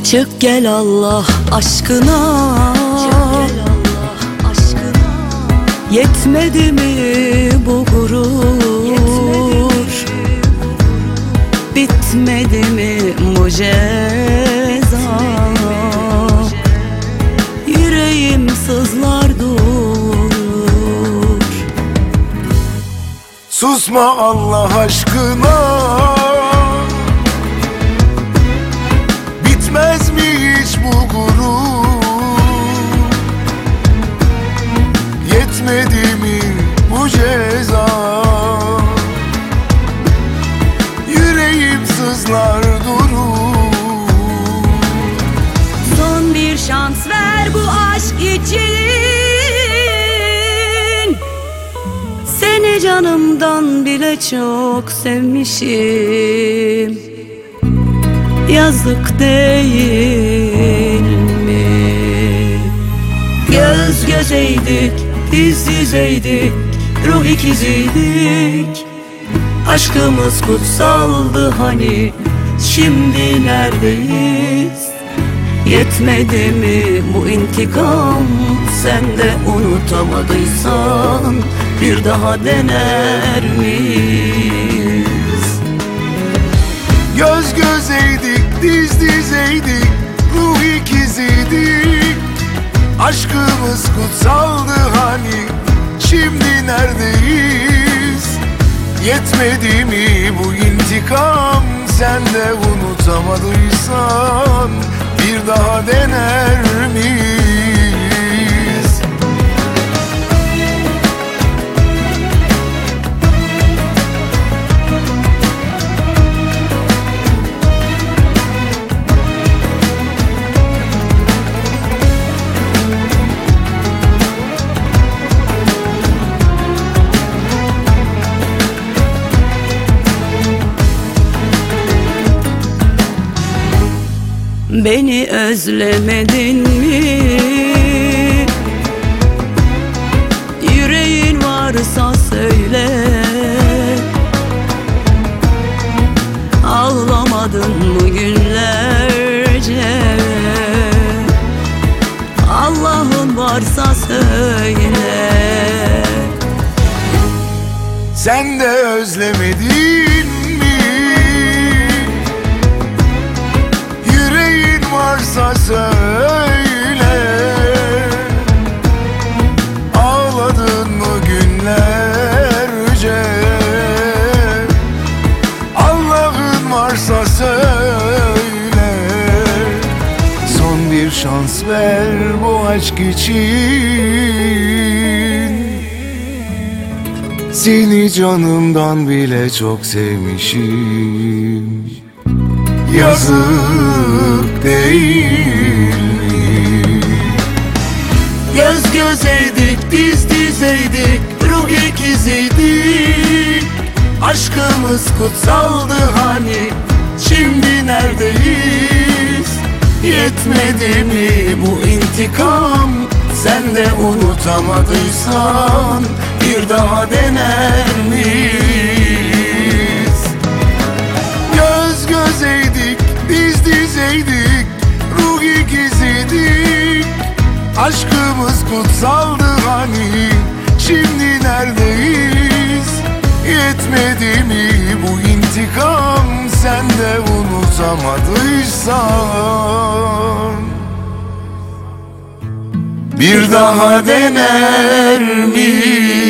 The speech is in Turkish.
Çık gel Allah aşkına, yetmedi mi bu gurur, bitmedi mi bu ceza? Yüreğim sızlar durur. Susma Allah aşkına, bitmez mi hiç bu gurur, yetmedi mi bu ceza? Yüreğim sızlar durur. Son bir şans ver bu aşk için, seni canımdan bile çok sevmişim. Yazık değil mi? Göz gözeydik, diz dizeydik, ruh ikiziydik. Aşkımız kutsaldı hani, şimdi neredeyiz? Yetmedi mi bu intikam? Sen de unutamadıysan bir daha dener miyiz? Göz gözeydik, diz dizeydik, ruh ikiziydik. Aşkımız kutsaldı hani, şimdi neredeyiz? Yetmedi mi bu intikam? Sen de unutamadıysan bir daha dener miyiz? Beni özlemedin mi? Yüreğin varsa söyle. Ağlamadın mı günlerce? Allah'ın varsa söyle. Sen de özlemedin mi? Yüreğin varsa söyle. Ağladın mı günlerce? Allah'ın varsa söyle. Son bir şans ver bu aşk için. Seni canımdan bile çok sevmişim. Yazık değil mi? Göz gözeydik, diz dizeydik, ruh ikiziydik. Aşkımız kutsaldı hani, şimdi neredeyiz? Yetmedi mi bu intikam? Sen de unutamadıysan bir daha dener miyiz? Göz gözeydik, diz dizeydik, ruh ikiziydik. Aşkımız kutsaldı hani, şimdi neredeyiz? Yetmedi mi bu intikam? Sen de unutamadıysan bir daha dener miyiz?